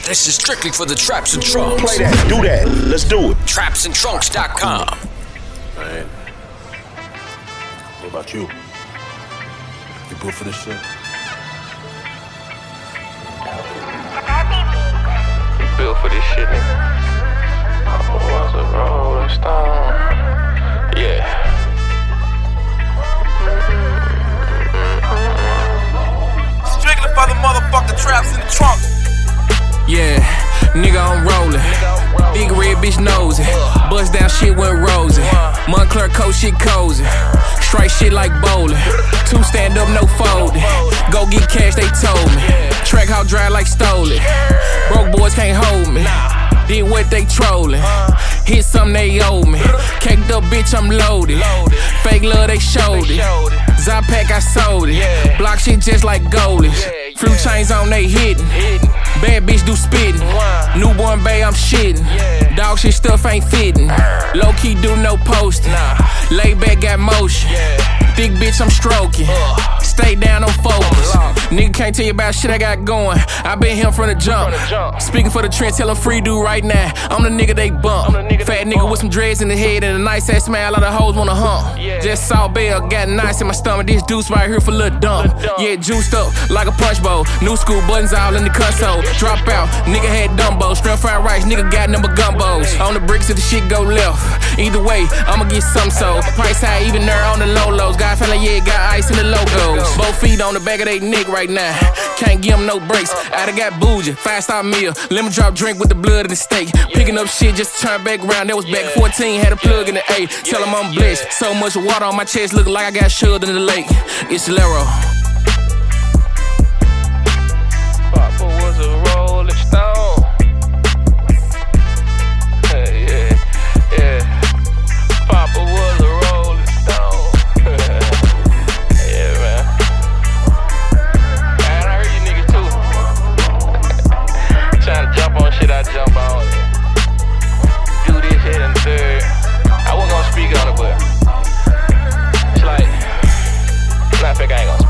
This is strictly for the Traps and Trunks. Play that, do that, let's do it. TrapsandTrunks.com. Man, what about you? You built for this shit? You built for this shit, nigga. I was a rolling stone. Yeah. Strictly for the motherfucking traps in the trunk. Yeah, nigga, I'm rollin'. Big red bitch nosey. Bust down shit went rosy. Moncler coat shit cozy. Straight shit like bowling. Two stand up, no folding. Go get cash, they told me. Track how dry like stolen. Broke boys can't hold me. Did what they trollin'. Hit something they owe me. Caked up bitch, I'm loaded. Fake love, they showed it. Zypack, I sold it. Block shit just like goalies. Fruit chains on, they hitting. Bad bitch do spitting. Newborn bae, I'm shitting. Dog shit stuff ain't fitting. Low key do no posting. Lay back, got motion. Thick bitch, I'm stroking. Stay down on focus. Nigga can't tell you about shit I got going. I been here from the jump. Speaking for the trend, tell a free dude right now. I'm the nigga they bump. Fat nigga with some dreads in the head and a nice ass smile. All the hoes wanna hump. Just saw Bell, got nice in my stomach. This deuce right here for Lil Dumb. Yeah, juiced up like a punch bowl. New school buttons all in the console. Drop out, nigga had Dumbo. Shrimp fried rice, nigga got number gumbos. On the bricks if the shit go left. Either way, I'ma get some so. Price high, even there on the low lows. God feeling, yeah, got ice in the logos. Both feet on the back of they neck right now. Can't give them no breaks. I done got bougie, 5-star meal. Lemon drop drink with the blood and the steak. Picking up shit just to turn back around. That was back 14, had a plug in the A. Tell them I'm blessed. So much water on my chest, look like I got shoved in the lake. It's Lero. Papa was a rolling stone. Yeah. Papa was a rolling stone. Yeah, man. Man, I heard you niggas too. Trying to jump on shit, I jump on it. Do this, hit, and third. I wasn't gonna speak on it, but it's like, matter of fact, I ain't gonna speak.